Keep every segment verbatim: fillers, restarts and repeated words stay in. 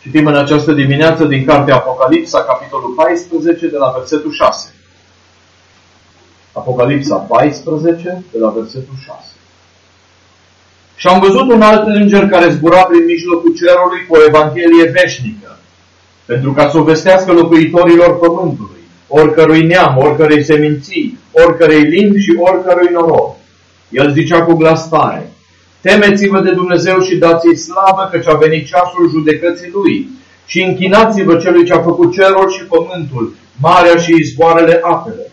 Citim în această dimineață din cartea Apocalipsa, capitolul paisprezece, de la versetul șase. Apocalipsa paisprezece, de la versetul șase. Și am văzut un alt înger care zbura prin mijlocul cerului cu o evanghelie veșnică, pentru ca să o vestească locuitorilor pământului, oricărui neam, oricărei seminții, oricărei limbi și oricărui noroc. El zicea cu glas tare: temeți-vă de Dumnezeu și dați-i slavă, căci a venit ceasul judecății Lui. Și închinați-vă celui ce a făcut cerul și pământul, marea și izvoarele apelor.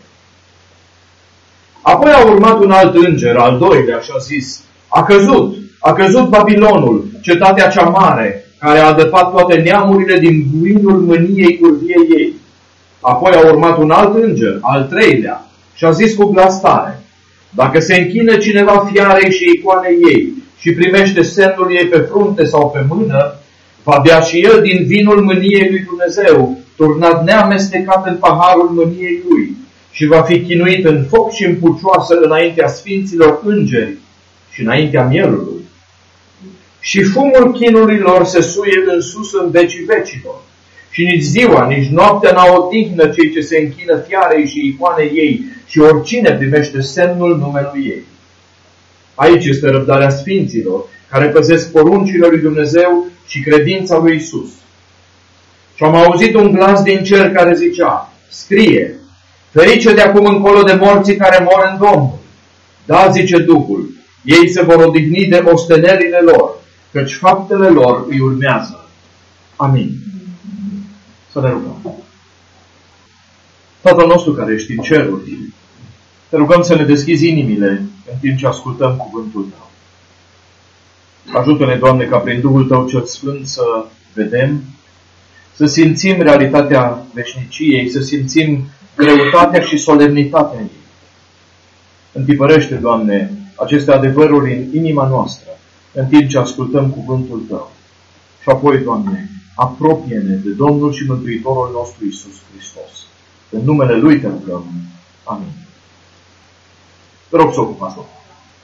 Apoi a urmat un alt înger, al doilea, și a zis: a căzut, a căzut Babilonul, cetatea cea mare, care a adăpat toate neamurile din buinul mâniei curviei ei. Apoi a urmat un alt înger, al treilea, și a zis cu glas tare: dacă se închină cineva fiarei și icoanei ei și primește semnul ei pe frunte sau pe mână, va bea și el din vinul mâniei lui Dumnezeu, turnat neamestecat în paharul mâniei lui, și va fi chinuit în foc și în pucioasă înaintea sfinților îngeri și înaintea mielului. Și fumul chinului lor se suie în sus în vecii vecilor. Și nici ziua, nici noaptea n-au odihnă cei ce se închină fiarei și icoanei ei și oricine primește semnul numelui ei. Aici este răbdarea sfinților, care păzesc poruncile lui Dumnezeu și credința lui Isus. Și am auzit un glas din cer care zicea: scrie, ferice de acum încolo de morții care mor în Domnul. Da, zice Duhul, ei se vor odihni de ostenerile lor, căci faptele lor îi urmează. Amin. Să ne rugăm. Tatăl nostru care ești în ceruri, te rugăm să ne deschizi inimile în timp ce ascultăm cuvântul Tău. Ajută-ne, Doamne, ca prin Duhul Tău cel Sfânt să vedem, să simțim realitatea veșniciei, să simțim greutatea și solemnitatea ei. Întipărește, Doamne, aceste adevăruri în inima noastră, în timp ce ascultăm cuvântul Tău. Și apoi, Doamne, apropie-ne de Domnul și Mântuitorul nostru Iisus Hristos. În numele Lui te rugăm. Amin. Vă rog să ocupați locul.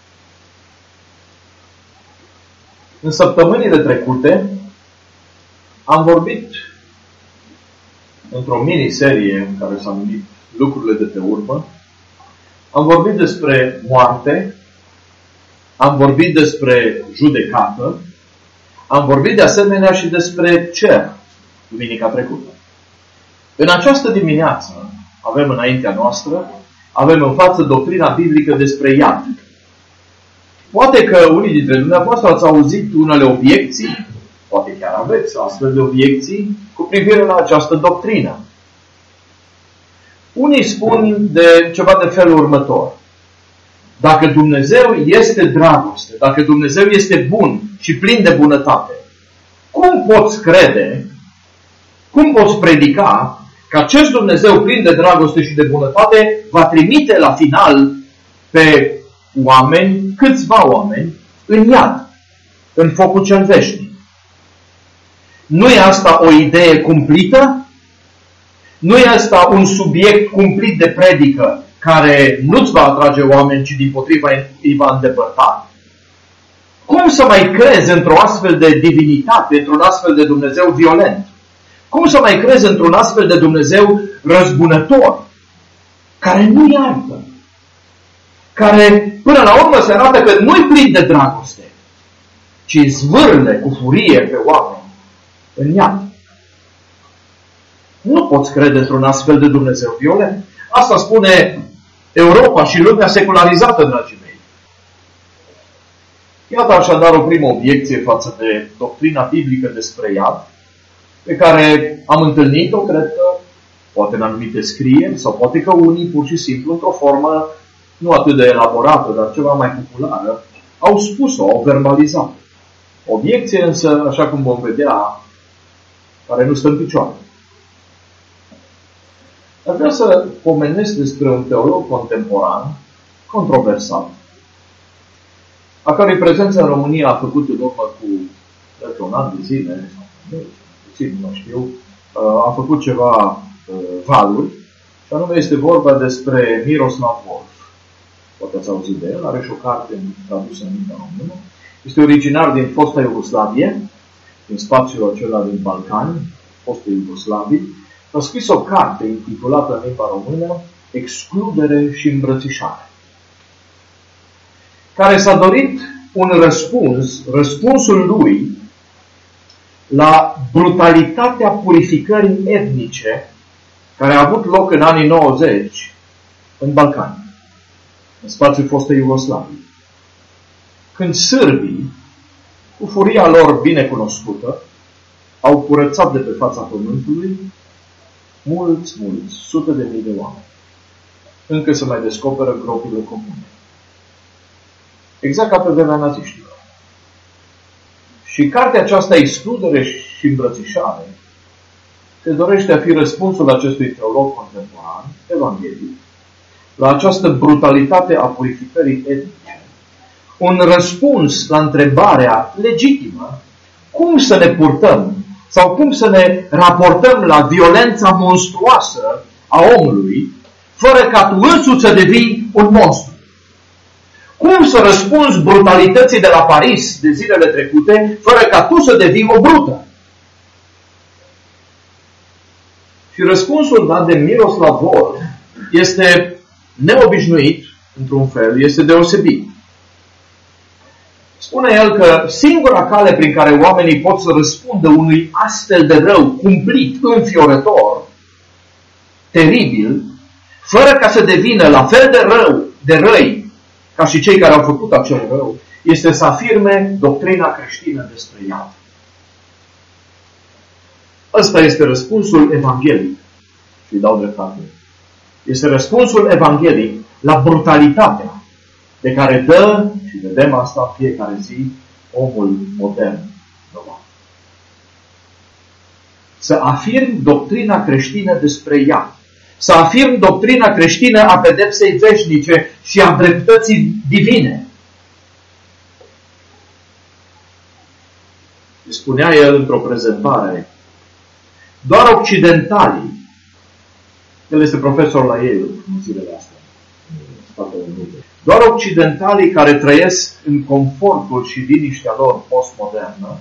În săptămânile trecute am vorbit într-o miniserie care s-a numit Lucrurile de pe urmă. Am vorbit despre moarte, am vorbit despre judecată, am vorbit de asemenea și despre cer duminica trecută. În această dimineață avem înaintea noastră, avem în față doctrina biblică despre iad. Poate că unii dintre dumneavoastră ați auzit unele obiecții, poate chiar aveți astfel de obiecții cu privire la această doctrină. Unii spun de ceva de felul următor: dacă Dumnezeu este dragoste, dacă Dumnezeu este bun și plin de bunătate, cum poți crede, cum poți predica că acest Dumnezeu plin de dragoste și de bunătate va trimite la final pe oameni, câțiva oameni, în iad, în focul cel veșnic? Nu e asta o idee cumplită? Nu e asta un subiect cumplit de predică care nu-ți va atrage oameni, ci dimpotriva îi va îndepărta? Cum să mai crezi într-o astfel de divinitate, într-un astfel de Dumnezeu violent? Cum să mai crezi într-un astfel de Dumnezeu răzbunător, care nu iartă, care până la urmă se arată că nu-i plin de dragoste, ci zvârle cu furie pe oameni în iad? Nu poți crede într-un astfel de Dumnezeu violent. Asta spune Europa și lumea secularizată, dragii mei. Iată așadar o primă obiecție față de doctrina biblică despre iad, pe care am întâlnit-o, cred că, poate în anumite scrieri, sau poate că unii, pur și simplu, într-o formă nu atât de elaborată, dar ceva mai populară, au spus-o, au verbalizat. Obiecție însă, așa cum vom vedea, care nu stă în picioare. Aș vrea să pomenesc despre un teolog contemporan, controversat, a cărui prezență în România a făcut în urmă cu de un an de zile, puțin, nu știu, a făcut ceva valuri, și anume este vorba despre Miroslav Volf. Poate ați auzit de el, are și o carte tradusă în limba română. Este originar din fosta Iugoslavie din spațiul acela din Balcani, fostul Iugoslavii, a scris o carte intitulată în limba română Excludere și îmbrățișare, care s-a dorit un răspuns, răspunsul lui la brutalitatea purificării etnice care a avut loc în anii nouăzeci în Balcani, în spațiul fostei Iugoslavii. Când sârbii, cu furia lor bine cunoscută, au curățat de pe fața pământului mulți, mulți, sute de mii de oameni. Încă se mai descoperă gropile comune. Exact ca pe vremea naziștilor. Și cartea aceasta, Excludere și îmbrățișare, se dorește a fi răspunsul acestui teolog contemporan, evanghelic, la această brutalitate a purificării etnice. Un răspuns la întrebarea legitimă, cum să ne purtăm sau cum să ne raportăm la violența monstruoasă a omului, fără ca tu însuți să devii un monstru. Cum să răspunzi brutalității de la Paris de zilele trecute, fără ca tu să devii o brută? Și răspunsul dat de Miroslav Volf este neobișnuit, într-un fel, este deosebit. Spune el că singura cale prin care oamenii pot să răspundă unui astfel de rău cumplit, înfiorător, teribil, fără ca să devină la fel de rău, de răi, ca și cei care au făcut acel rău, este să afirme doctrina creștină despre iad. Ăsta este răspunsul evanghelic. Și îi dau dreptate. Este răspunsul evanghelic la brutalitatea de care dă, și vedem asta în fiecare zi, omul modern. Să afirm doctrina creștină despre iad. Să afirm doctrina creștină a pedepsei veșnice și a dreptății divine. Spunea el într-o prezentare, doar occidentalii, el este profesor la Yale în zilele astea, doar occidentalii care trăiesc în confortul și liniștea lor postmodernă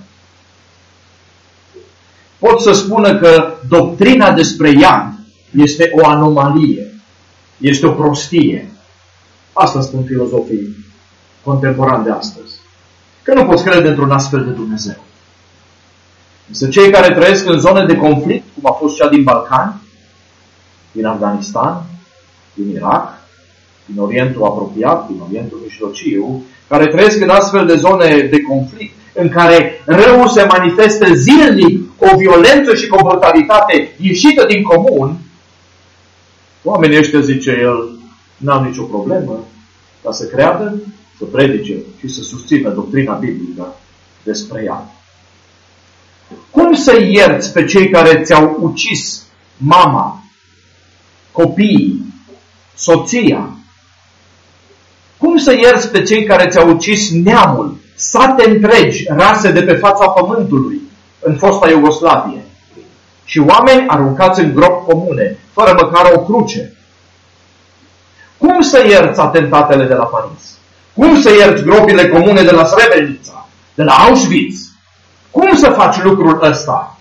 pot să spună că doctrina despre iad este o anomalie, este o prostie. Asta spun filozofii contemporani de astăzi. Că nu poți crede într-un astfel de Dumnezeu. Însă cei care trăiesc în zone de conflict, cum a fost cea din Balcani, din Afganistan, din Irak, din Orientul apropiat, din Orientul mijlociu, care trăiesc în astfel de zone de conflict, în care răul se manifestă zilnic cu o violență și cu o brutalitate ieșită din comun, oamenii ăștia, zice el, n-au nicio problemă ca să creadă, să predice și să susțină doctrina biblică despre ea. Cum să ierți pe cei care ți-au ucis mama, copiii, soția? Cum să ierți pe cei care ți-au ucis neamul, sate întregi, rase de pe fața pământului în fosta Iugoslavie și oameni aruncați în gropi comune, fără măcar o cruce? Cum să ierți atentatele de la Paris? Cum să ierți gropile comune de la Srebrenica, de la Auschwitz? Cum să faci lucrul ăsta?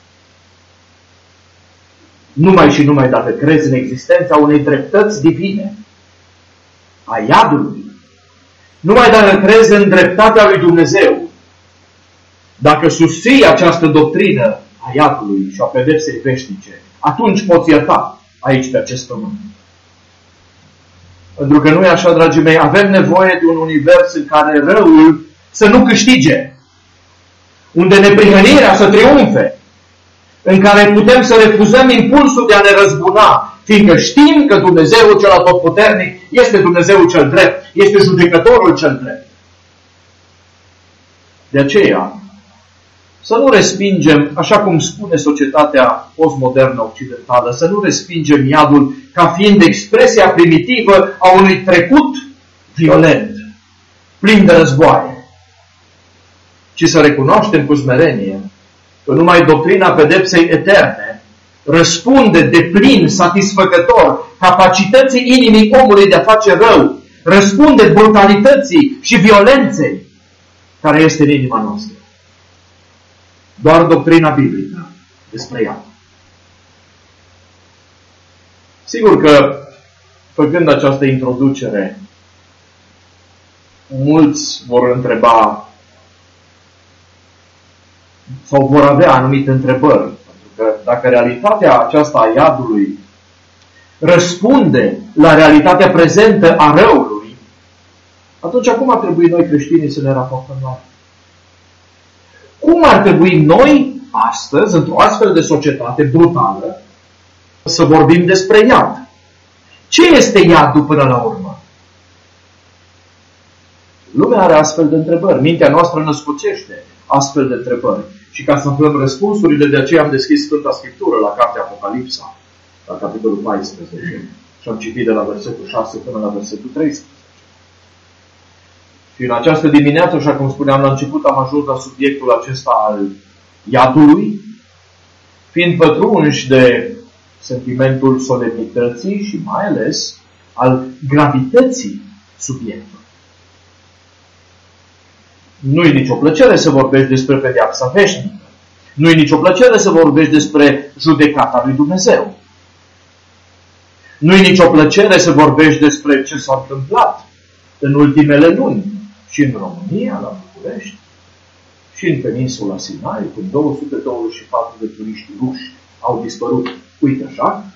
Numai și numai dacă crezi în existența unei dreptăți divine, a iadului. Numai dacă crezi în dreptatea lui Dumnezeu, dacă susții această doctrină a iadului și a pedepsei veșnice, atunci poți ierta aici pe acest pământ. Pentru că nu e așa, dragii mei, avem nevoie de un univers în care răul să nu câștige, unde neprihănirea să triumfe, în care putem să refuzăm impulsul de a ne răzbuna, fiindcă știm că Dumnezeul cel atotputernic este Dumnezeul cel drept, este judecătorul cel drept. De aceea, să nu respingem, așa cum spune societatea postmodernă occidentală, să nu respingem iadul ca fiind expresia primitivă a unui trecut violent, plin de războaie, ci să recunoaștem cu smerenie că numai doctrina pedepsei eterne răspunde de plin, satisfăcător, capacității inimii omului de a face rău, răspunde brutalității și violenței care este în inima noastră. doar doctrina biblică despre ea. Sigur că, făcând această introducere, mulți vor întreba sau vor avea anumite întrebări. Pentru că dacă realitatea aceasta a iadului răspunde la realitatea prezentă a răului, atunci cum ar trebui noi creștinii să ne raportăm la ea? Cum ar trebui noi, astăzi, într-o astfel de societate brutală, să vorbim despre iad? Ce este iadul până la urmă? Lumea are astfel de întrebări. Mintea noastră născocește astfel de întrebări. Și ca să aflăm răspunsurile, de aceea am deschis Sfânta Scriptură la cartea Apocalipsa, la capitolul paisprezece. Și am citit de la versetul șase până la versetul treisprezece. Și în această dimineață, așa cum spuneam la început, am ajuns la subiectul acesta al iadului, fiind pătrunși de sentimentul solemnității și mai ales al gravității subiectului. Nu-i nicio plăcere să vorbești despre pedeapsa veșnică. Nu-i nicio plăcere să vorbești despre judecata lui Dumnezeu. Nu-i nicio plăcere să vorbești despre ce s-a întâmplat în ultimele luni și în România, la București, și în peninsula Sinai, când două sute douăzeci și patru de turiști ruși au dispărut. Uite așa,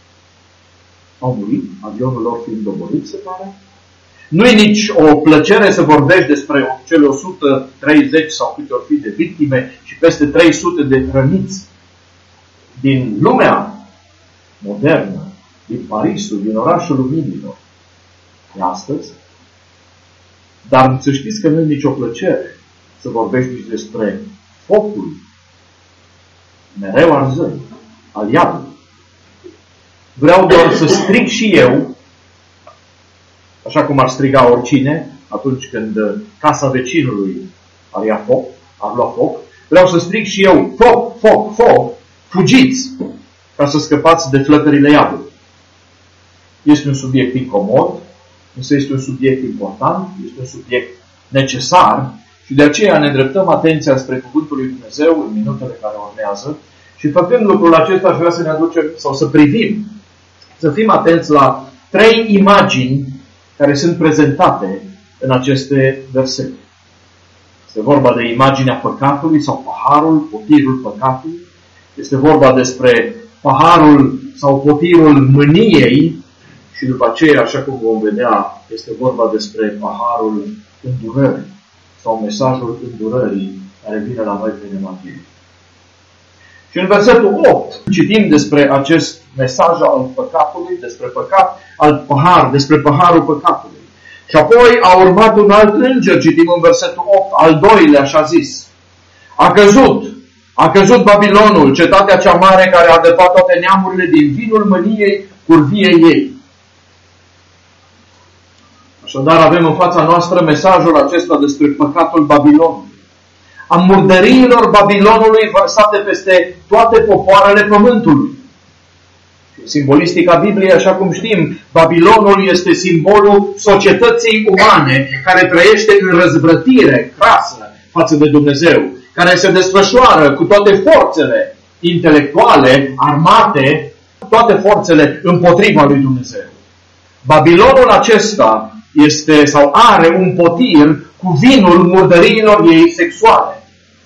au murit, avionul lor fiind doborit, se pare. Nu-i nici o plăcere să vorbești despre cele o sută treizeci sau câte ori fi de victime și peste trei sute de răniți din lumea modernă, din Parisul, din orașul luminilor. E astăzi. Dar să știți că nu-i nicio plăcere să vorbești despre focul mereu arzând al iadului. Vreau doar să strig și eu, așa cum ar striga oricine, atunci când casa vecinului ar ia foc, ar lua foc, vreau să strig și eu, foc, foc, foc, fugiți, ca să scăpați de flăcările iadului. Este un subiect incomod, însă este un subiect important, este un subiect necesar și de aceea ne îndreptăm atenția spre Cuvântul lui Dumnezeu în minutele care urmează și făcând lucrul acesta aș vrea să ne aducem sau să privim, să fim atenți la trei imagini care sunt prezentate în aceste versete. Este vorba de imaginea păcatului sau paharul, potirul păcatului. Este vorba despre paharul sau potirul mâniei și după aceea, așa cum vom vedea, este vorba despre paharul îndurării sau mesajul îndurării care vine la noi prin Evanghelie. Și în versetul opt citim despre acest mesaj al păcatului, despre păcat, al pahar, despre paharul păcatului. Și apoi a urmat un alt înger, citim în versetul opt, al doilea, așa zis. A căzut, a căzut Babilonul, cetatea cea mare care a adăpat toate neamurile din vinul mâniei curviei ei. Așadar avem în fața noastră mesajul acesta despre păcatul Babilonului. A murdăriilor Babilonului vărsate peste toate popoarele pământului. Simbolistica Bibliei, așa cum știm, Babilonul este simbolul societății umane care trăiește în răzvrătire crasă față de Dumnezeu, care se desfășoară cu toate forțele intelectuale, armate, toate forțele împotriva lui Dumnezeu. Babilonul acesta este sau are un potir cu vinul murdăriilor ei sexuale.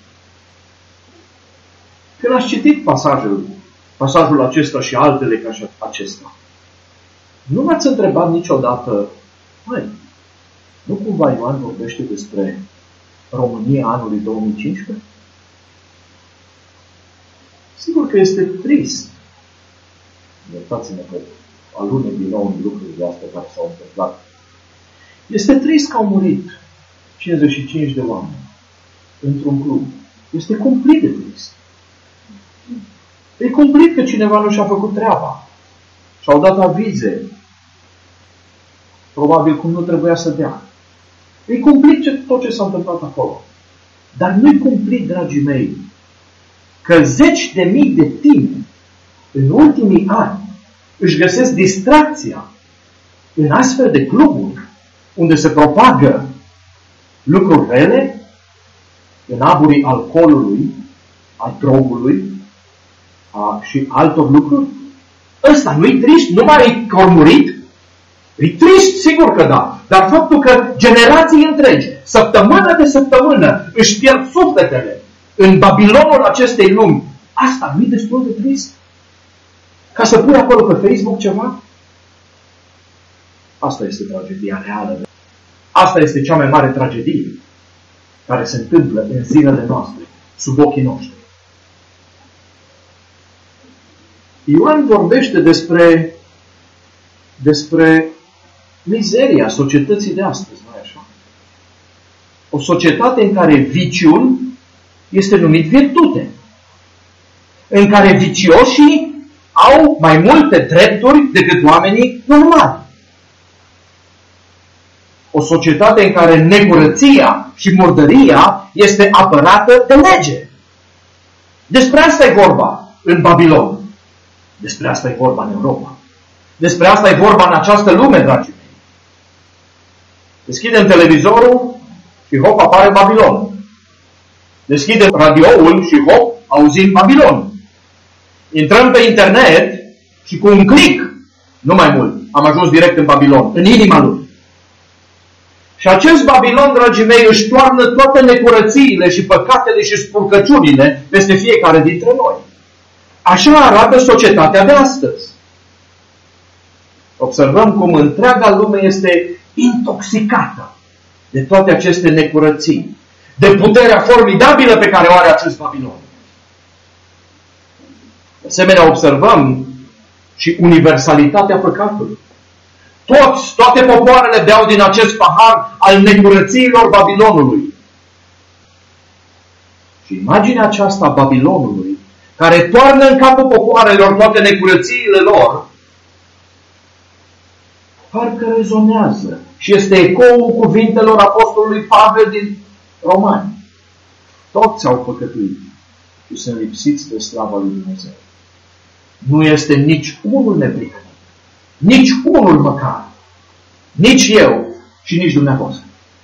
Când ați citit pasajul, pasajul acesta și altele ca și acesta, nu m-ați întrebat niciodată, măi, nu cumva Ioan vorbește despre România anului două mii cincisprezece? Sigur că este trist. Iertați-mă că alunec din nou în lucrurile astea care s-au întâmplat. Este trist că au murit cincizeci și cinci de oameni într-un club. Este cumplit de trist. E cumplit că cineva nu și-a făcut treaba. Și-au dat avize. Probabil cum nu trebuia să dea. E cumplit ce, tot ce s-a întâmplat acolo. Dar nu-i cumplit, dragii mei, că zeci de mii de tineri în ultimii ani își găsesc distracția în astfel de cluburi unde se propagă lucruri rele, în aburii alcoolului, a drogului a, și altor lucruri? Ăsta nu-i trist? Nu mai e cormurit? E trist, sigur că da. Dar faptul că generații întregi, săptămână de săptămână, își pierd sufletele în Babilonul acestei lumi, asta nu-i destul de trist? Ca să pui acolo pe Facebook ceva? Asta este tragedia reală. Asta este cea mai mare tragedie care se întâmplă în zilele noastre, sub ochii noștri. Ioan vorbește despre, despre mizeria societății de astăzi, nu așa? O societate în care viciul este numit virtute, în care vicioșii au mai multe drepturi decât oamenii normali. O societate în care necurăția și murdăria este apărată de lege. Despre asta e vorba în Babilon. Despre asta e vorba în Europa. Despre asta e vorba în această lume, dragii mei. Deschidem televizorul și hop, apare Babilon. Deschidem radioul și hop, auzim Babilon. Intrăm pe internet și cu un click, nu mai mult, am ajuns direct în Babilon, în inima lui. Și acest Babilon, dragii mei, își toarnă toate necurățiile și păcatele și spurcăciunile peste fiecare dintre noi. Așa arată societatea de astăzi. Observăm cum întreaga lume este intoxicată de toate aceste necurății, de puterea formidabilă pe care o are acest Babilon. De asemenea, observăm și universalitatea păcatului. Toți, toate popoarele beau din acest pahar al necurățiilor Babilonului. Și imaginea aceasta a Babilonului, care toarnă în capul popoarelor toate necurățiile lor, parcă rezonează și este ecoul cuvintelor apostolului Pavel din Romani. Toți au păcătuit și sunt lipsiți de slava lui Dumnezeu. Nu este nici unul neprihănit. Nici unul măcar. Nici eu și nici dumneavoastră.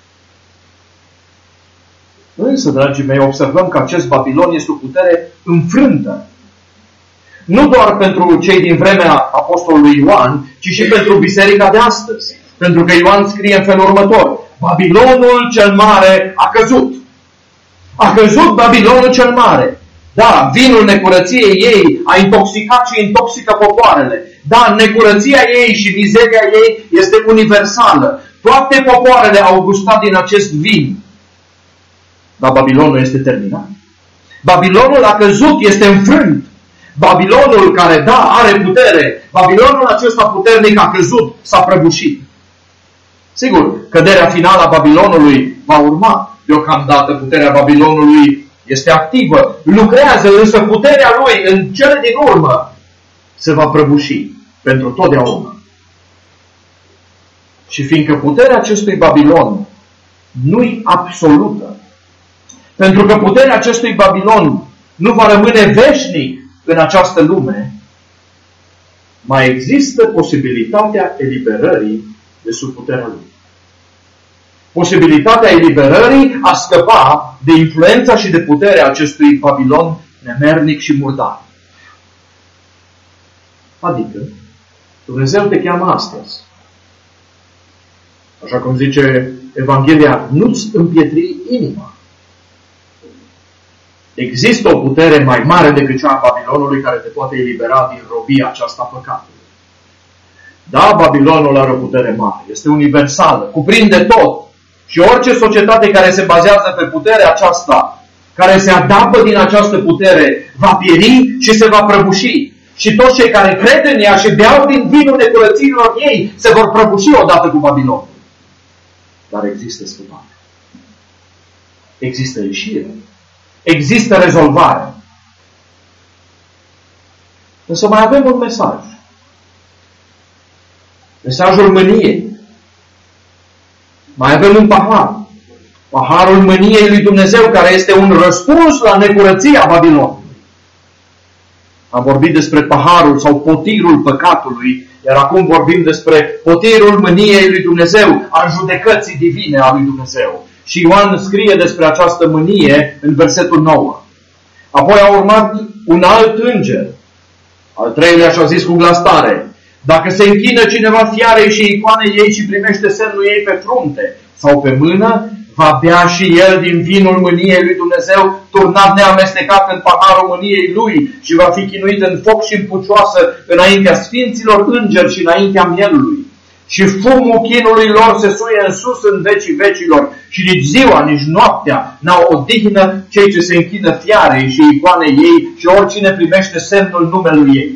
Însă, dragii mei, observăm că acest Babilon este o putere înfrântă. Nu doar pentru cei din vremea apostolului Ioan, ci și pentru biserica de astăzi. Pentru că Ioan scrie în felul următor: Babilonul cel mare a căzut. A căzut Babilonul cel mare. Da, vinul necurăției ei a intoxicat și intoxică popoarele. Da, necurăția ei și mizeria ei este universală. Toate popoarele au gustat din acest vin. Dar Babilonul este terminat. Babilonul a căzut, este înfrânt. Babilonul care, da, are putere, Babilonul acesta puternic a căzut, s-a prăbușit. Sigur, căderea finală a Babilonului va urma. Deocamdată puterea Babilonului este activă, lucrează, însă puterea lui în cele din urmă se va prăbuși pentru totdeauna. Și fiindcă puterea acestui Babilon nu-i absolută, pentru că puterea acestui Babilon nu va rămâne veșnic în această lume, mai există posibilitatea eliberării de sub puterea lui. Posibilitatea eliberării a scăpa de influența și de puterea acestui Babilon nemernic și murdar. Adică, Dumnezeu te cheamă astăzi. Așa cum zice Evanghelia, nu-ți împietri inima. Există o putere mai mare decât cea a Babilonului care te poate elibera din robia aceasta a păcatului. Da, Babilonul are o putere mare, este universală, cuprinde tot. Și orice societate care se bazează pe puterea aceasta, care se adaptă din această putere, va pieri și se va prăbuși. Și toți cei care cred în ea și beau din vinul necurățiilor ei se vor prăbuși odată cu Babilonul. Dar există scăpare. Există ieșire. Există rezolvare. Însă mai avem un mesaj. Mesajul mâniei. Mai avem un pahar. Paharul mâniei lui Dumnezeu, care este un răspuns la necurăția Babilonului. Am vorbit despre paharul sau potirul păcatului, iar acum vorbim despre potirul mâniei lui Dumnezeu, al judecății divine a lui Dumnezeu. Și Ioan scrie despre această mânie în versetul nouă. Apoi a urmat un alt înger. Al treilea și-a zis cu glas tare: dacă se închină cineva fiarei și icoanei ei și primește semnul ei pe frunte sau pe mână, va bea și el din vinul mâniei lui Dumnezeu, turnat neamestecat în paharul mâniei lui, și va fi chinuit în foc și în pucioasă înaintea sfinților îngeri și înaintea mielului. Și fumul chinului lor se suie în sus în vecii vecilor, și nici ziua, nici noaptea n-au odihnă cei ce se închină fiarei și icoanei ei și oricine primește semnul numelui ei.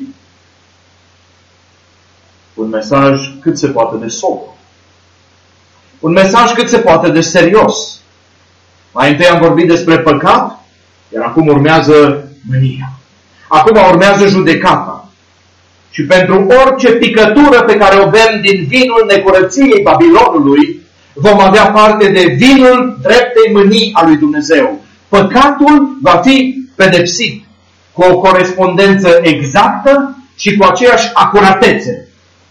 Un mesaj cât se poate de sobru. Un mesaj cât se poate de serios. Mai întâi am vorbit despre păcat, iar acum urmează mânia. Acum urmează judecata. Și pentru orice picătură pe care o bem din vinul necurăției Babilonului, vom avea parte de vinul dreptei mânii a lui Dumnezeu. Păcatul va fi pedepsit cu o corespondență exactă și cu aceeași acuratețe.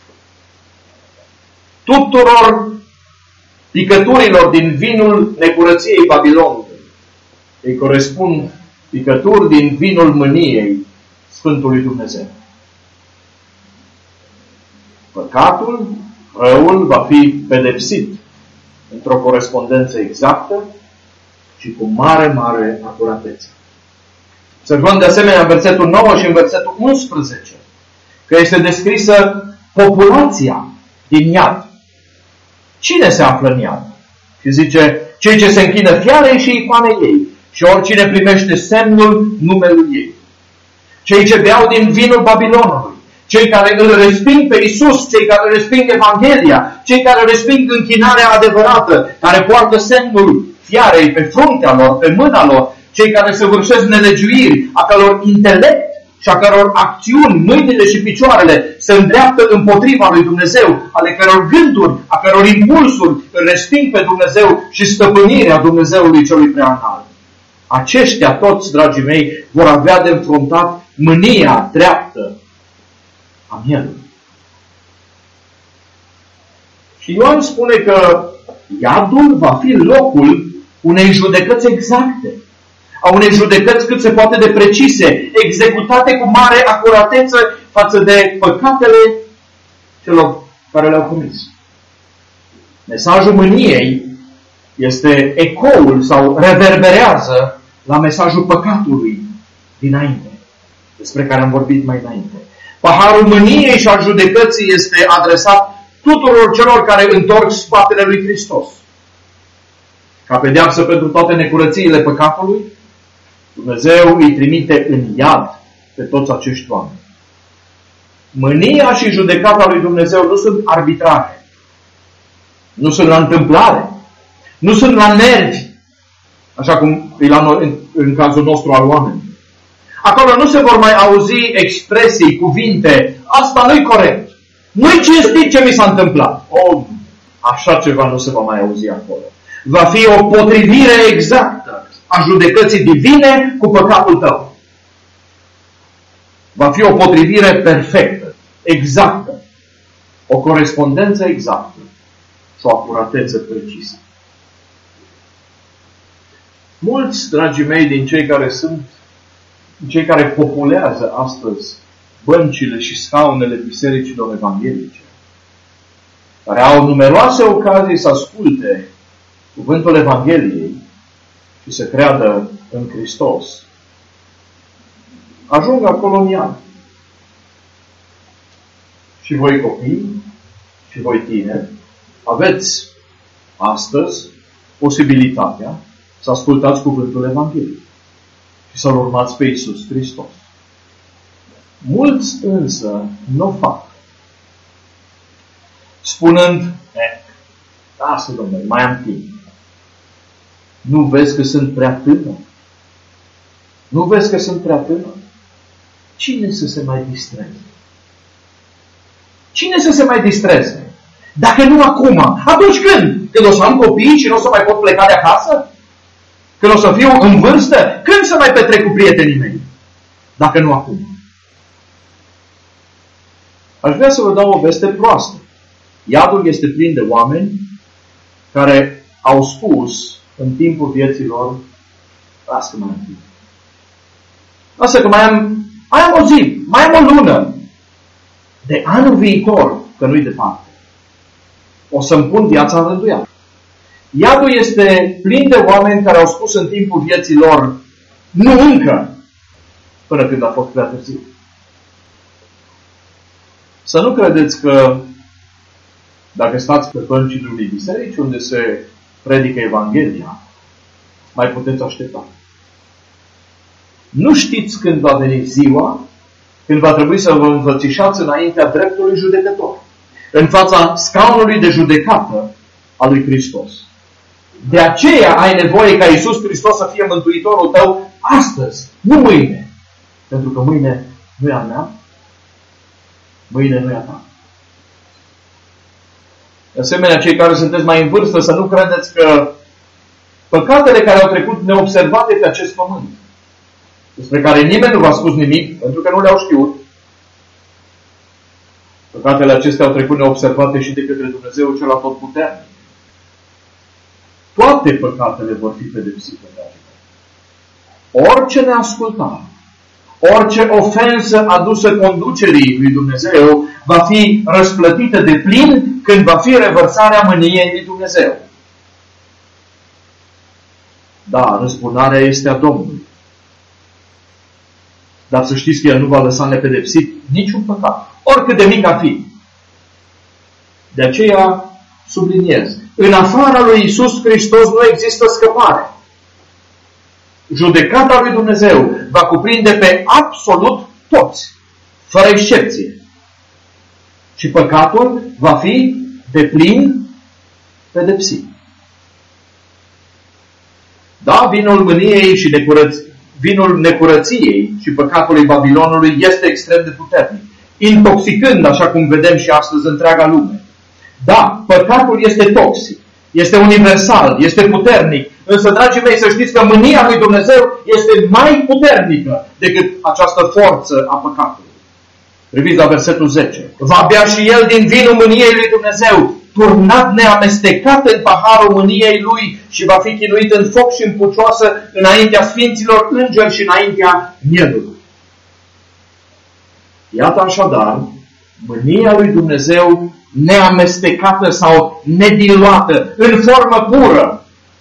Tuturor picăturilor din vinul necurăției Babilonului îi corespund picături din vinul mâniei Sfântului Dumnezeu. Păcatul, răul, va fi pedepsit într-o corespondență exactă și cu mare, mare acuratețe. Observăm de asemenea în versetul nouă și în versetul unsprezece că este descrisă populația din iad. Cine se află în iad? Și zice: cei ce se închină fiarei și icoanei ei și oricine primește semnul numelui ei. Cei ce beau din vinul Babilonului, cei care îl resping pe Iisus, cei care resping Evanghelia, cei care resping închinarea adevărată, care poartă semnul fiarei pe fruntea lor, pe mâna lor, cei care săvârșesc nelegiuiri, a căror intelect și a căror acțiuni, mâinile și picioarele se îndreaptă împotriva lui Dumnezeu, ale căror gânduri, a căror impulsuri îl resping pe Dumnezeu și stăpânirea Dumnezeului celui preanalt. Aceștia toți, dragii mei, vor avea de înfruntat mânia dreaptă a mielului. Și Ioan spune că iadul va fi locul unei judecăți exacte, a unei judecăți cât se poate de precise, executate cu mare acurateță față de păcatele celor care le-au comis. Mesajul mâniei este ecoul sau reverberează la mesajul păcatului dinainte, despre care am vorbit mai înainte. Paharul mâniei și al judecății este adresat tuturor celor care întorc spatele lui Hristos. Ca pedeapsă pentru toate necurățiile păcatului, Dumnezeu îi trimite în iad pe toți acești oameni. Mânia și judecata lui Dumnezeu nu sunt arbitrare, nu sunt la întâmplare, nu sunt la nervi, așa cum e la noi, în, în cazul nostru al oamenilor. Acolo nu se vor mai auzi expresii, cuvinte: asta nu-i corect, nu-i cinstit ce mi s-a întâmplat. O, așa ceva nu se va mai auzi acolo. Va fi o potrivire exactă a judecății divine cu păcatul tău. Va fi o potrivire perfectă, exactă, o corespondență exactă și o acuratețe precisă. Mulți, dragii mei, din cei care sunt, cei care populează astăzi băncile și scaunele bisericilor evanghelice, care au numeroase ocazii să asculte cuvântul Evangheliei și să creadă în Hristos, ajung acolo în iad. Și voi copii, și voi tineri, aveți astăzi posibilitatea să ascultați cuvântul Evangheliei și să-L urmați pe Iisus Hristos. Mulți însă nu o fac, spunând: eh, lasă, Domnule, mai am timp. Nu vezi că sunt prea tânăr? Nu vezi că sunt prea tânăr? Cine să se mai distreze? Cine să se mai distreze? Dacă nu acum, atunci când? Când o să am copii și nu o să mai pot pleca de acasă? Când o să fiu în vârstă? Când să mai petrec cu prietenii mei? Dacă nu acum. Aș vrea să vă dau o veste proastă. Iadul este plin de oameni care au spus în timpul vieții lor: lasă-mă în timp. Lasă că mai am, mai am o zi, mai am o lună. De anul viitor, că nu-i departe, o să-mi pun viața în rânduială. Iadul este plin de oameni care au spus în timpul vieții lor, nu încă, până când a fost prea târziu. Să nu credeți că dacă stați pe băncile unei biserici unde se predică Evanghelia, mai puteți aștepta. Nu știți când va veni ziua, când va trebui să vă învățișați înaintea dreptului judecător, în fața scaunului de judecată al lui Hristos. De aceea ai nevoie ca Iisus Hristos să fie mântuitorul tău astăzi, nu mâine. Pentru că mâine nu e a mea, mâine nu e a ta. De asemenea, cei care sunteți mai în vârstă, să nu credeți că păcatele care au trecut neobservate pe acest pământ, despre care nimeni nu v-a spus nimic, pentru că nu le-au știut, păcatele acestea au trecut neobservate și de către Dumnezeu cel Atotputernic. Toate păcatele vor fi pedepsite, dragii mei. Orice neascultare, orice ofensă adusă conducerii lui Dumnezeu va fi răsplătită de plin când va fi revărsarea mâniei lui Dumnezeu. Da, răzbunarea este a Domnului. Dar să știți că El nu va lăsa nepedepsit niciun păcat, oricât de mic ar fi. De aceea subliniez. În afara lui Iisus Hristos nu există scăpare. Judecata lui Dumnezeu va cuprinde pe absolut toți, fără excepție. Și păcatul va fi de plin pedepsit. Da, vinul mâniei și necurăț- vinul necurăției și păcatului Babilonului este extrem de puternic, intoxicând, așa cum vedem și astăzi, întreaga lume. Da, păcatul este toxic, este universal, este puternic, însă, dragii mei, să știți că mânia lui Dumnezeu este mai puternică decât această forță a păcatului. Priviți la versetul zece. Va bea și el din vinul mâniei lui Dumnezeu, turnat neamestecat în paharul mâniei lui și va fi chinuit în foc și în pucioasă înaintea sfinților îngeri și înaintea mielului. Iată așadar, mânia lui Dumnezeu neamestecată sau nediluată, în formă pură.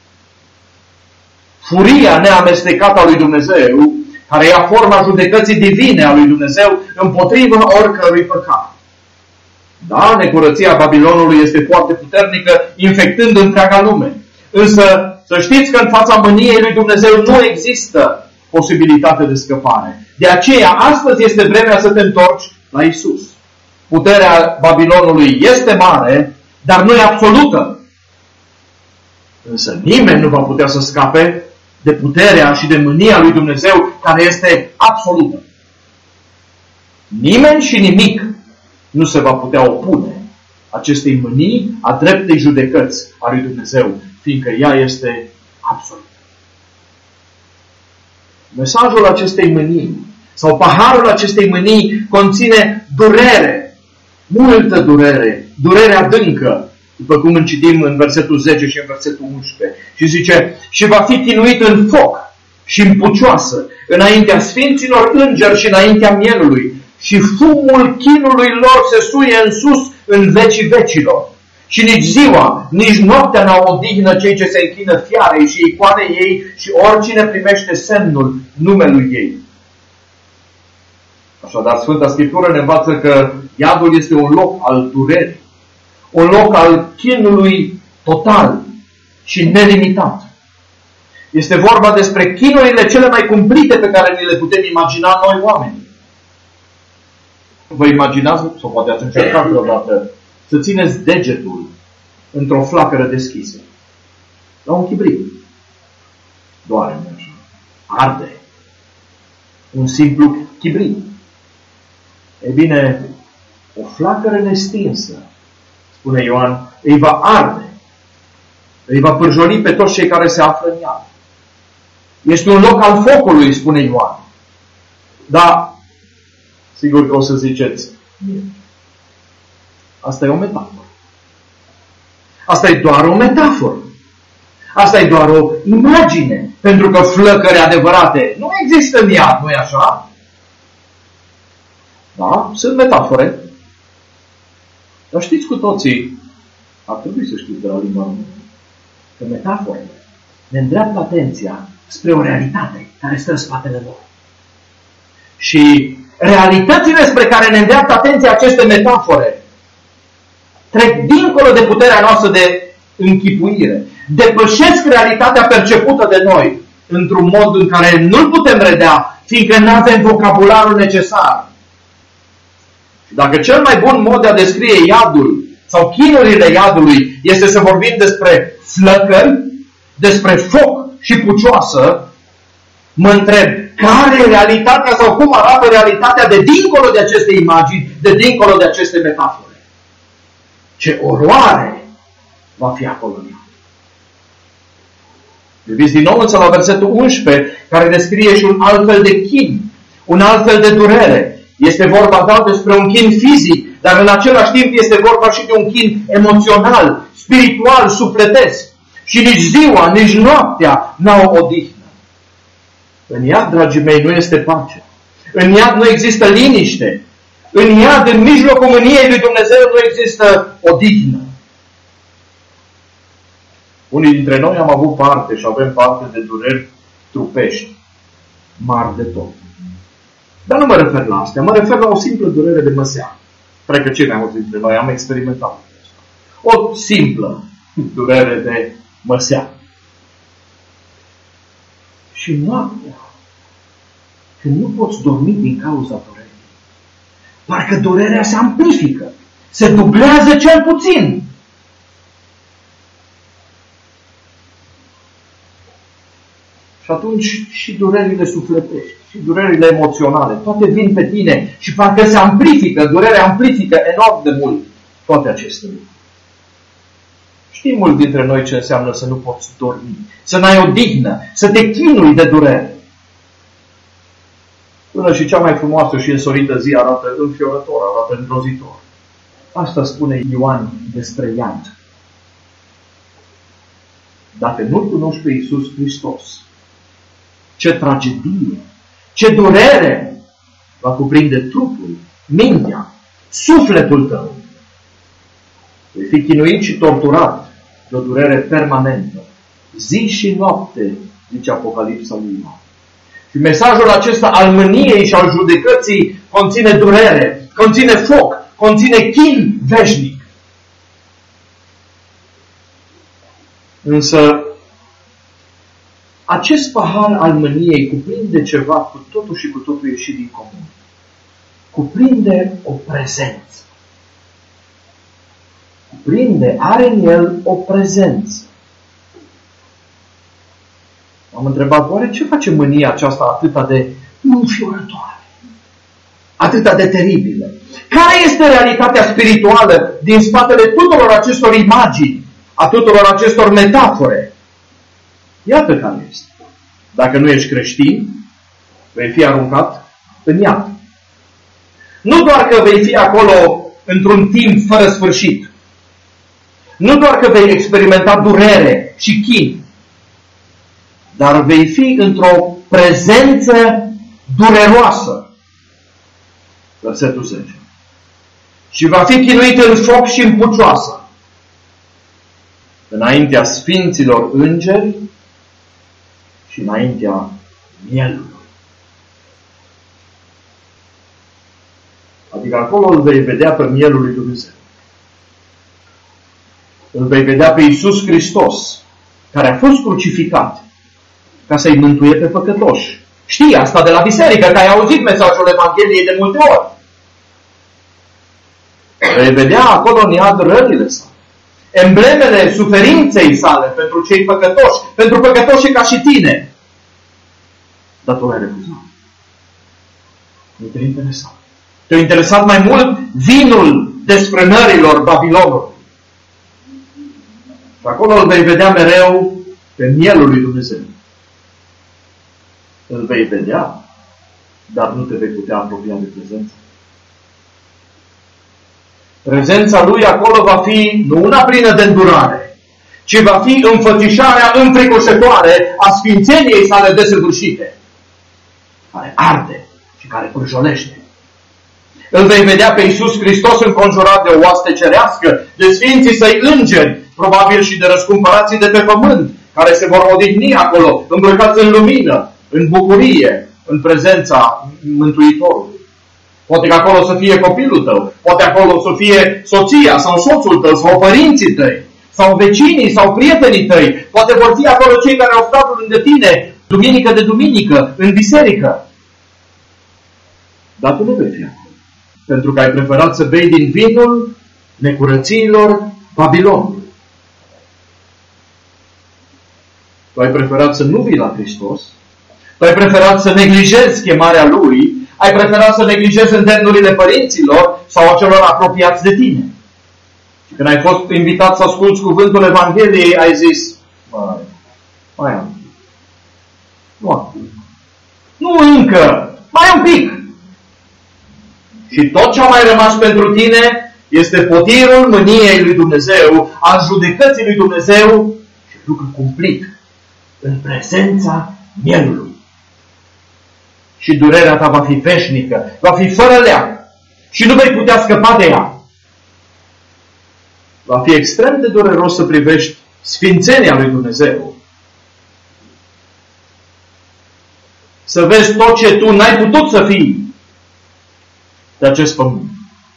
Furia neamestecată a lui Dumnezeu, care ia forma judecății divine a lui Dumnezeu împotriva oricărui păcat. Da, necurăția Babilonului este foarte puternică, infectând întreaga lume. Însă, să știți că în fața mâniei lui Dumnezeu nu există posibilitate de scăpare. De aceea, astăzi este vremea să te întorci la Iisus. Puterea Babilonului este mare, dar nu e absolută. Însă nimeni nu va putea să scape de puterea și de mânia lui Dumnezeu, care este absolută. Nimeni și nimic nu se va putea opune acestei mânii a dreptei judecăți a lui Dumnezeu, fiindcă ea este absolută. Mesajul acestei mânii sau paharul acestei mânii conține durere, multă durere, durere adâncă, după cum îl citim în versetul zece și în versetul unsprezece. Și zice, și va fi chinuit în foc și în pucioasă, înaintea sfinților îngeri și înaintea mielului. Și fumul chinului lor se suie în sus în vecii vecilor. Și nici ziua, nici noaptea n-au odihnă cei ce se închină fiarei și icoanei ei și oricine primește semnul numelui ei. Așadar, Sfânta Scriptură ne învață că iadul este un loc al durerii, un loc al chinului total și nelimitat. Este vorba despre chinurile cele mai cumplite pe care ni le putem imagina noi oamenii. Vă imaginați, sau poate ați încercat vreodată, să țineți degetul într-o flacără deschisă, la un chibrit. Doare, nu așa. Arde. Un simplu chibrit. E bine, o flacără nestinsă, spune Ioan, îi va arde. Îi va pârjoli pe toți cei care se află în ea. Este un loc al focului, spune Ioan. Dar, sigur că o să ziceți, asta e o metaforă. Asta e doar o metaforă. Asta e doar o imagine. pentru că flăcări adevărate nu există în iad, nu-i așa? Da? Sunt metafore. Dar știți cu toții, ar trebui să știți de la limba română, că metaforele ne îndreaptă atenția spre o realitate care stă în spatele lor. Și realitățile spre care ne îndreaptă atenția aceste metafore trec dincolo de puterea noastră de închipuire. Depășesc realitatea percepută de noi într-un mod în care nu-l putem redea, fiindcă nu avem vocabularul necesar. Și dacă cel mai bun mod de a descrie iadul sau chinurile iadului este să vorbim despre flăcări, despre foc și pucioasă, mă întreb, care e realitatea sau cum arată realitatea de dincolo de aceste imagini, de dincolo de aceste metafore? Ce oroare va fi acolo în iad. Priviți din nou însă la versetul unsprezece, care descrie și un alt fel de chin, un alt fel de durere. Este vorba da despre un chin fizic, dar în același timp este vorba și de un chin emoțional, spiritual, sufletesc. Și nici ziua, nici noaptea n-au odihnă. În iad, dragii mei, nu este pace. În iad nu există liniște. În iad, în mijlocul mâniei lui Dumnezeu, nu există odihnă. Unii dintre noi am avut parte și avem parte de dureri trupești, mari de tot. Dar nu mă refer la astea, mă refer la o simplă durere de măseală. Cred că cei mai mulți dintre noi am experimentat asta. O simplă durere de măseală. Și noaptea, când nu poți dormi din cauza durerii, parcă durerea se amplifică, se dublează cel puțin. Și atunci și durerile sufletești, și durerile emoționale, toate vin pe tine și parcă se amplifică, durerea amplifică enorm de mult toate aceste lucruri. Știm mulți dintre noi ce înseamnă să nu poți dormi, să n-ai odihnă, să te chinui de durere. Până și cea mai frumoasă și însorită zi arată înfiorător, arată îngrozitor. Asta spune Ioan despre iad. Dacă nu-L cunoști pe Iisus Hristos, ce tragedie, ce durere va cuprinde trupul, mintea, sufletul tău. Vei fi chinuit și torturat de o durere permanentă, zi și noapte, zice Apocalipsa lui Ioan. Și mesajul acesta al mâniei și al judecății conține durere, conține foc, conține chin veșnic. Însă, acest pahar al mâniei cuprinde ceva cu totul și cu totul ieșit din comun. Cuprinde o prezență. Cuprinde, are în el o prezență. Am întrebat, oare ce face mânia aceasta atâta de înfiorătoare? Atâta de teribilă? Care este realitatea spirituală din spatele tuturor acestor imagini, a tuturor acestor metafore? Iată care este. Dacă nu ești creștin, vei fi aruncat în iad. Nu doar că vei fi acolo într-un timp fără sfârșit. Nu doar că vei experimenta durere și chin, dar vei fi într-o prezență dureroasă. Versetul zece. Și va fi chinuit în foc și în pucioasă, înaintea sfinților îngeri și înaintea mielului. Adică acolo îl vei vedea pe mielul lui Dumnezeu. Îl vei vedea pe Iisus Hristos, care a fost crucificat ca să-i mântuie pe păcătoși. Știi asta de la biserică, că ai auzit mesajul Evangheliei de multe ori. Vei vedea acolo în iad rănile sale, emblemele suferinței sale pentru cei păcătoși, pentru păcătoși ca și tine. Dar tu l-ai refuzat. Nu te-a interesat. Te-a interesat mai mult vinul desfrânărilor Babilonului. Și acolo îl vei vedea mereu pe mielul lui Dumnezeu. Îl vei vedea, dar nu te vei putea apropia de prezența. Prezența lui acolo va fi nu una plină de îndurare, ci va fi înfățișarea înfricoșătoare a sfințeniei sale desăvârșite, care arde și care pârjolește. Îl vei vedea pe Iisus Hristos înconjurat de o oaste cerească, de sfinții săi îngeri, probabil și de răscumpărații de pe pământ, care se vor odihni acolo, îmbrăcați în lumină, în bucurie, în prezența Mântuitorului. Poate că acolo să fie copilul tău, poate acolo să fie soția sau soțul tău, sau părinții tăi, sau vecinii, sau prietenii tăi. Poate vor fi acolo cei care au stat lângă tine, duminică de duminică, în biserică. Dar tu nu vei fi acolo, pentru că ai preferat să bei din vinul necurățiilor Babilonului. Tu ai preferat să nu vii la Hristos, tu ai preferat să neglijezi chemarea Lui, ai preferat să neglijezi îndemnurile părinților sau a celor apropiați de tine. Și când ai fost invitat să asculți cuvântul Evangheliei, ai zis, mai, mai am. Nu acum. Nu încă. Mai un pic. Și tot ce a mai rămas pentru tine este potirul mâniei lui Dumnezeu, al judecății lui Dumnezeu și lucru cumplit în prezența mielului. Și durerea ta va fi veșnică, va fi fără leac și nu vei putea scăpa de ea. Va fi extrem de dureros să privești sfințenia lui Dumnezeu. Să vezi tot ce tu n-ai putut să fii de acest pământ.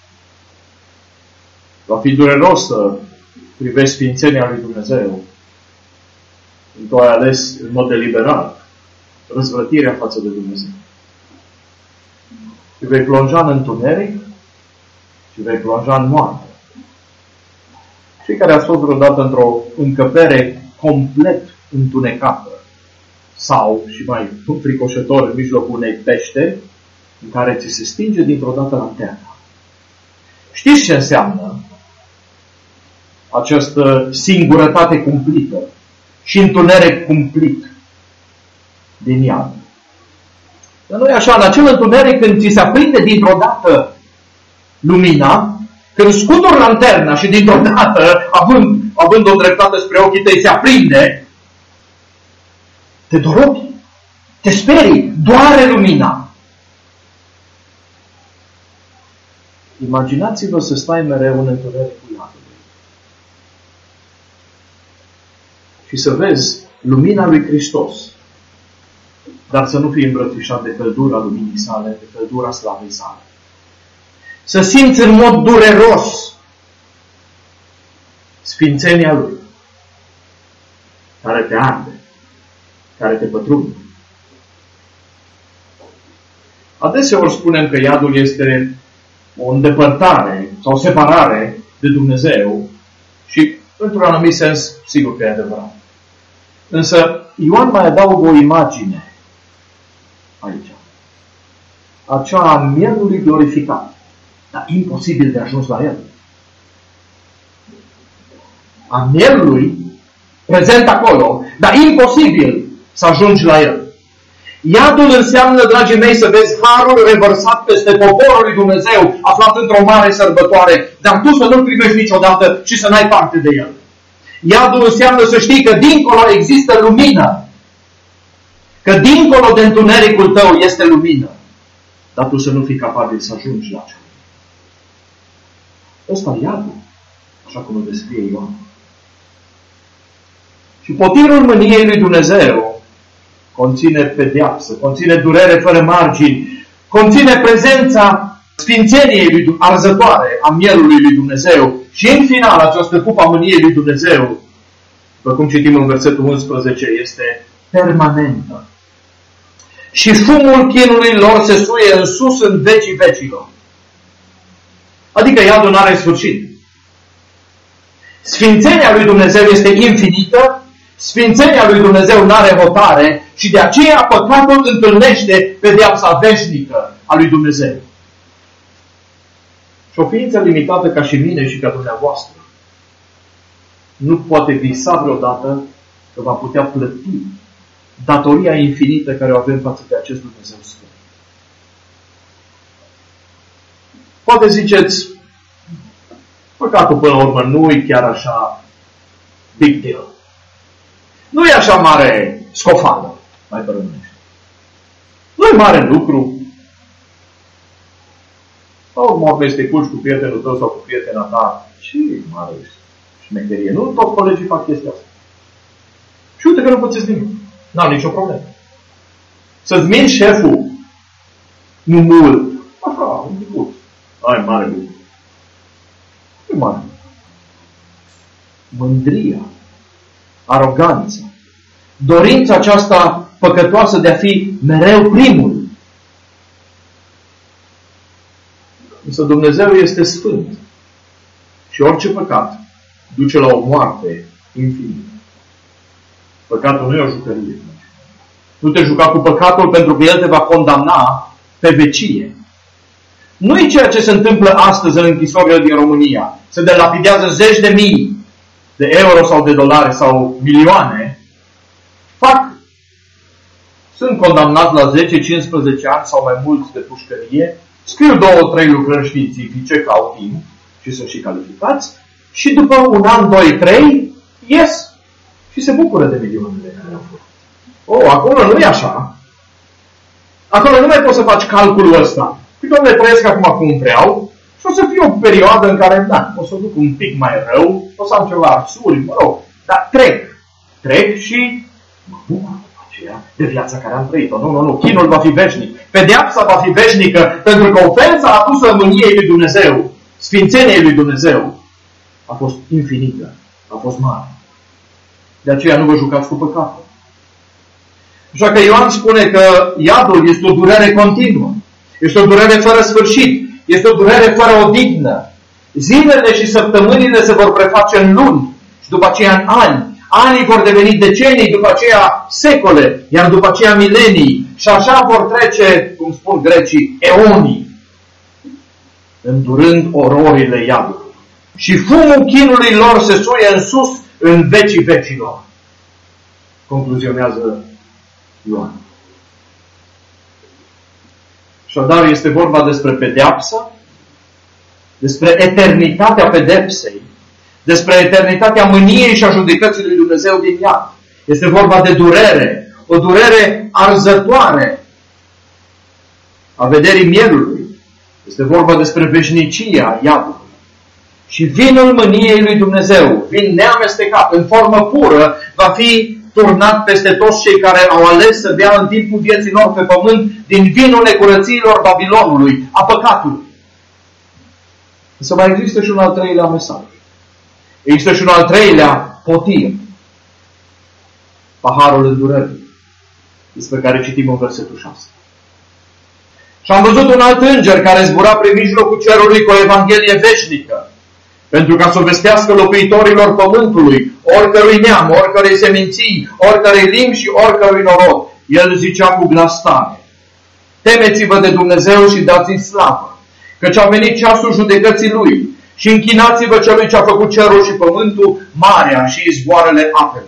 Va fi dureros să privești sfințenia lui Dumnezeu. Tu ai ales în mod deliberat răzvrătirea față de Dumnezeu. Și vei plonja în întuneric și vei plonja în moarte. Cei care ați fost vreodată într-o încăpere complet întunecată sau, și mai fricoșător, în mijlocul unei pește în care ți se stinge dintr-o dată lanterna. Știți ce înseamnă această singurătate cumplită și întuneric cumplit din iad? Dar nu e așa, în acel întuneric când ți se aprinde dintr-o dată lumina, când scuturi lanterna și dintr-o dată, având, având o dreptate spre ochii tăi, se aprinde, te dorobi, te sperii, doare lumina. Imaginați-vă să stai mereu în întunericul iadului și să vezi lumina lui Hristos, dar să nu fii îmbrățișat de căldura luminii sale, de căldura slavei sale. Să simți în mod dureros sfințenia Lui, care te arde, care te pătrunde. Adeseori spunem că iadul este o îndepărtare sau separare de Dumnezeu și, într-un anumit sens, sigur că e adevărat. Însă, Ioan mai adaugă o imagine aici. Aceea a mielului glorificat, dar imposibil de ajuns la el. A mielului prezent acolo, dar imposibil să ajungi la el. Iadul înseamnă, dragii mei, să vezi harul revărsat peste poporul lui Dumnezeu, aflat într-o mare sărbătoare, dar tu să nu-l primești niciodată și să n-ai parte de el. Iadul înseamnă să știi că dincolo există lumină, că dincolo de întunericul tău este lumină, dar tu să nu fii capabil să ajungi la acela. Ăsta e iadul, așa cum îl descrie Ioan. Și potirul mâniei lui Dumnezeu conține pedeapsă, conține durere fără margini, conține prezența sfințeniei lui, arzătoare a mielului lui Dumnezeu și în final această cupă a mâniei lui Dumnezeu, după cum citim în versetul unsprezece, este permanentă. Și fumul chinului lor se suie în sus în vecii vecilor. Adică iadul nu are sfârșit. Sfințenia lui Dumnezeu este infinită, sfințenia lui Dumnezeu nu are hotare și de aceea păcatul întâlnește pedeapsa veșnică a lui Dumnezeu. Și o ființă limitată ca și mine și ca dumneavoastră nu poate visa vreodată că va putea plăti datoria infinită care o avem față de acest Dumnezeu Sfânt. Poate ziceți, păcatul până la urmă nu e chiar așa big deal. Nu e așa mare scofală, mai pe românește. Nu e mare lucru. Sau mă peste culci cu prietenul tău sau cu prietena ta. Ce mare șmecherie. Nu toți colegii fac chestia asta. Și uite că nu pățesc nimic. N-am nicio problemă. Să-ți minți șeful nu mult. Așa, un picuț. Ai mare lucru. Nu e mare. Mândria, aroganța, dorința aceasta păcătoasă de a fi mereu primul. Însă Dumnezeu este sfânt și orice păcat duce la o moarte infinită. Păcatul nu e o jucărie. Nu te juca cu păcatul pentru că El te va condamna pe vecie. Nu e ceea ce se întâmplă astăzi în închisorile din România. Se delapidează zeci de mii de euro sau de dolari sau milioane. Fac. Sunt condamnați la zece cincisprezece ani sau mai mulți de pușcărie. Scriu două, trei lucrări științifice ca au timp și sunt și calificați. Și după un an, doi, trei, ies și se bucură de milioanele care au fost. Oh, acolo nu e așa. Acolo nu mai poți să faci calculul ăsta. Păi, domnule, trăiesc acum cum vreau și o să fie o perioadă în care, da, o să duc un pic mai rău, o să am ceva arsuri, mă rog, dar trec. Trec și mă bucur după aceea de viața care am trăit-o. Nu, nu, nu, chinul va fi veșnic. Pedeapsa va fi veșnică, pentru că ofensa adusă mâniei lui Dumnezeu, sfințeniei lui Dumnezeu, a fost infinită, a fost mare. De aceea nu vă jucați cu păcatul. Așa că Ioan spune că iadul este o durere continuă. Este o durere fără sfârșit. Este o durere fără odihnă. Zilele și săptămânile se vor preface în luni și după aceea în ani. Anii vor deveni decenii, după aceea secole, iar după aceea milenii. Și așa vor trece, cum spun grecii, eonii, îndurând ororile iadului. Și fumul chinului lor se suie în sus în vecii vecilor. Concluzionează Ioan. Așadar, este vorba despre pedeapsă, despre eternitatea pedepsei, despre eternitatea mâniei și a judecății lui Dumnezeu din iad. Este vorba de durere, o durere arzătoare a vederii mielului. Este vorba despre veșnicia iadului. Și vinul mâniei lui Dumnezeu, vin neamestecat, în formă pură, va fi turnat peste toți cei care au ales să bea în timpul vieții lor pe pământ din vinul necurățiilor Babilonului, a păcatului. Însă mai există și un al treilea mesaj. Există și un al treilea potir. Paharul îndurării, despre care citim în versetul șase. Și am văzut un alt înger care zbura prin mijlocul cerului cu o evanghelie veșnică, pentru ca să o vestească locuitorilor pământului, oricărui neam, oricărei seminții, oricărei limbi și oricărui norod. El zicea cu glas tare: temeți-vă de Dumnezeu și dați-i slavă, căci a venit ceasul judecății Lui, și închinați-vă celui ce a făcut cerul și pământul, marea și izvoarele apelor.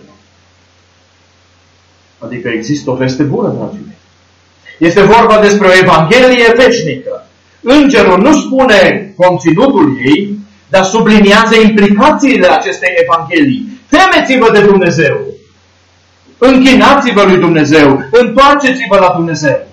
Adică există o veste bună, dragii mei. Este vorba despre o evanghelie veșnică. Îngerul nu spune conținutul ei, dar subliniază implicațiile acestei evanghelii. Temeți-vă de Dumnezeu. Închinați-vă lui Dumnezeu. Întoarceți-vă la Dumnezeu.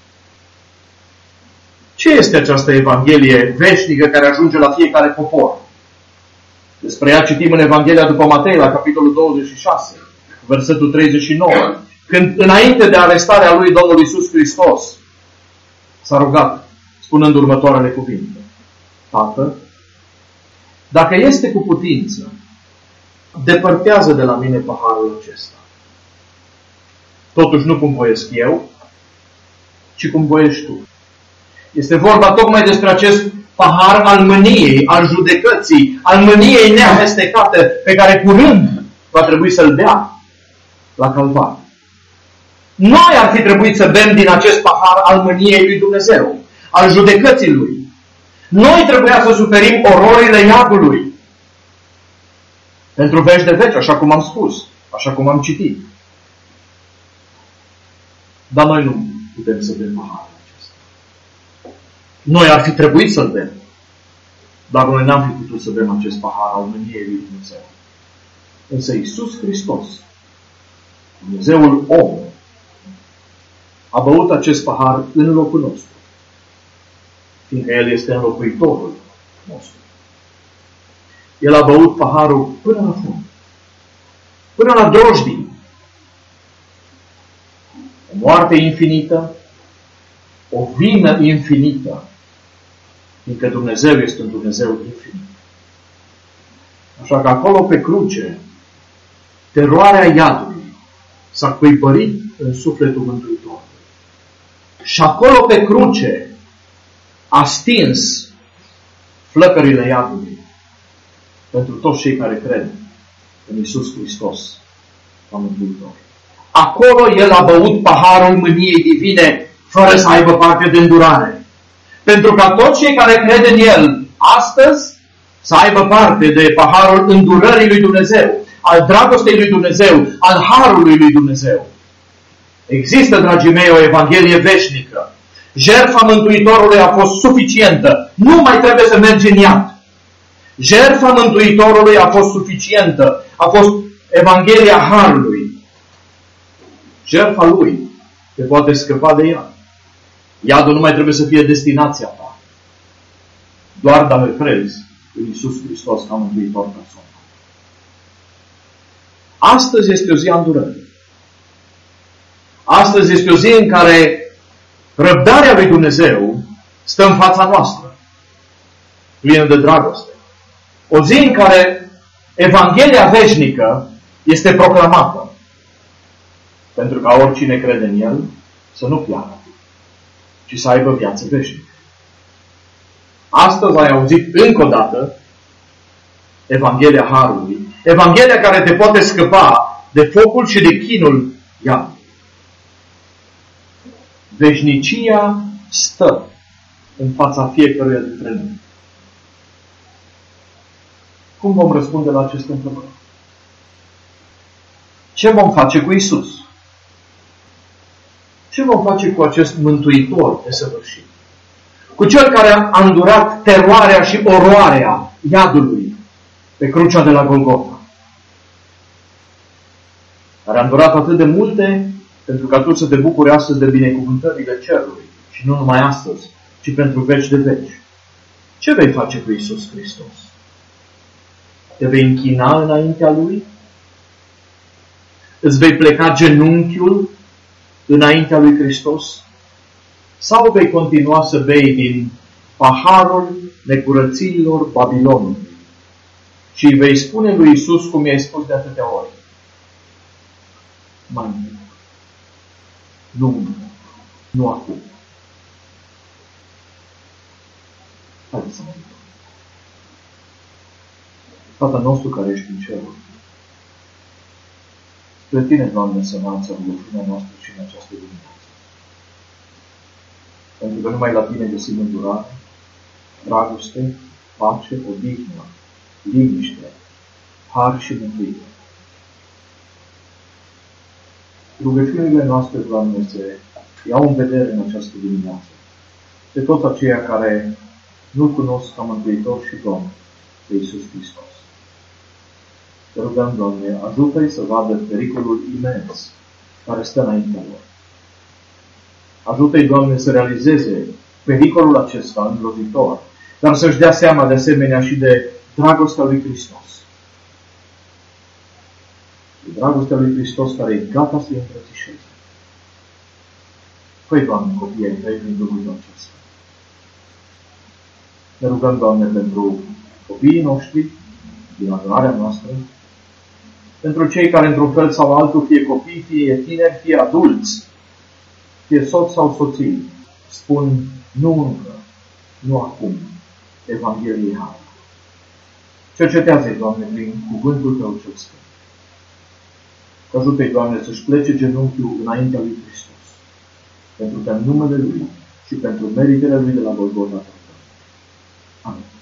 Ce este această evanghelie veșnică care ajunge la fiecare popor? Despre ea citim în Evanghelia după Matei, la capitolul douăzeci și șase, versetul treizeci și nouă. Când, înainte de arestarea lui Domnul Iisus Hristos, s-a rugat, spunând următoarele cuvinte: Tată, dacă este cu putință, depărtează de la mine paharul acesta. Totuși nu cum voiesc eu, ci cum voiești tu. Este vorba tocmai despre acest pahar al mâniei, al judecății, al mâniei neamestecate, pe care curând va trebui să-l bea la Calvar. Noi ar fi trebuit să bem din acest pahar al mâniei lui Dumnezeu, al judecății Lui. Noi trebuia să suferim ororile iadului pentru veci de veci, așa cum am spus, așa cum am citit. Dar noi nu putem să bem paharul acesta. Noi ar fi trebuit să-l bem, dar noi n-am fi putut să bem acest pahar al mâniei lui Dumnezeu. Însă Iisus Hristos, Dumnezeul om, a băut acest pahar în locul nostru, fiindcă El este înlocuitorul nostru. El a băut paharul până la fund, până la drojdii. O moarte infinită, o vină infinită, fiindcă Dumnezeu este un Dumnezeu infinit. Așa că acolo pe cruce, teroarea iadului s-a cuibărit în sufletul Mântuitorului. Și acolo pe cruce a stins flăcările iadului pentru toți cei care cred în Iisus Hristos ca Mântuitor. Acolo El a băut paharul mâniei divine fără să aibă parte de îndurare. Pentru ca toți cei care cred în El astăzi să aibă parte de paharul îndurării lui Dumnezeu, al dragostei lui Dumnezeu, al harului lui Dumnezeu. Există, dragii mei, o Evanghelie veșnică. Jertfa Mântuitorului a fost suficientă. Nu mai trebuie să mergi în iad. Jertfa Mântuitorului a fost suficientă. A fost Evanghelia harului. Jertfa Lui te poate scăpa de iad. Iadul nu mai trebuie să fie destinația ta. Doar dacă crezi în Iisus Hristos ca Mântuitor personal. Astăzi este o zi a îndurării. Astăzi este o zi în care răbdarea lui Dumnezeu stă în fața noastră, plină de dragoste. O zi în care Evanghelia veșnică este proclamată, pentru ca oricine crede în El să nu piară, ci să aibă viață veșnică. Astăzi ai auzit încă o dată Evanghelia harului, Evanghelia care te poate scăpa de focul și de chinul iadului. Veșnicia stă în fața fiecăruia dintre noi. Cum vom răspunde la aceste întrebări? Ce vom face cu Iisus? Ce vom face cu acest Mântuitor desăvârșit? Cu Cel care a îndurat teroarea și oroarea iadului pe crucea de la Golgota? Care a îndurat atât de multe pentru ca tu să te bucuri astăzi de binecuvântările cerului. Și nu numai astăzi, ci pentru veci de veci. Ce vei face cu Iisus Hristos? Te vei închina înaintea Lui? Îți vei pleca genunchiul înaintea Lui Hristos? Sau vei continua să bei din paharul necurățiilor Babilonului? Și îi vei spune lui Iisus cum i-ai spus de atâtea ori: mai mult. Nu, nu acum. Haideți să mă uităm. Tatăl nostru care ești în cerul, spre Tine, Doamne, să înalță rugăciunea noastră și în această dimineață. Pentru că numai la Tine găsim îndurare, dragoste, pace, odihnă, liniște, har și mântuire. Rugăciunile noastre, Doamne, se iau în vedere în această dimineață pe toți aceia care nu-L cunosc ca Mântuitor și Domn pe Iisus Hristos. Te rugăm, Doamne, ajută-i să vadă pericolul imens care stă înaintea lor. Ajută-i, Doamne, să realizeze pericolul acesta îngrozitor, dar să-și dea seama de asemenea și de dragostea lui Hristos. De dragostea lui Hristos care e gata să-i îmbrățișeze. Fă-i, Doamne, copiii ai Tăi prin Duhul acesta. Ne rugăm, Doamne, pentru copiii noștri din adunarea noastră, pentru cei care, într-un fel sau altul, fie copii, fie tineri, fie adulți, fie soți sau soții, spun nu încă, nu acum, Evangheliei Harului. Cercetează-i, Doamne, prin cuvântul Tău cel sfânt. Ajută-i, Doamne, să-și plece genunchiul înaintea lui Hristos, pentru că în numele Lui și pentru meritele Lui de la Golgota. Amin.